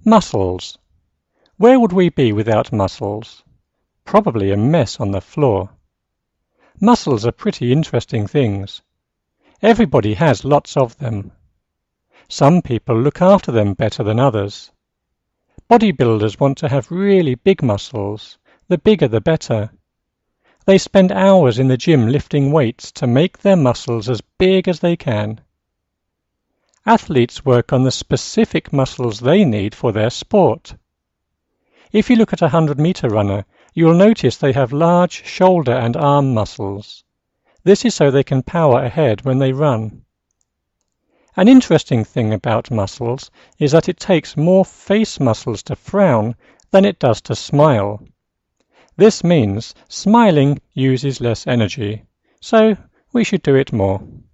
Muscles. Where would we be without muscles? Probably a mess on the floor. Muscles are pretty interesting things. Everybody has lots of them. Some people look after them better than others. Bodybuilders want to have really big muscles. The bigger the better. They spend hours in the gym lifting weights to make their muscles as big as they can. Athletes work on the specific muscles they need for their sport. If you look at a 100-meter runner, you will notice they have large shoulder and arm muscles. This is so they can power ahead when they run. An interesting thing about muscles is that it takes more face muscles to frown than it does to smile. This means smiling uses less energy, so we should do it more.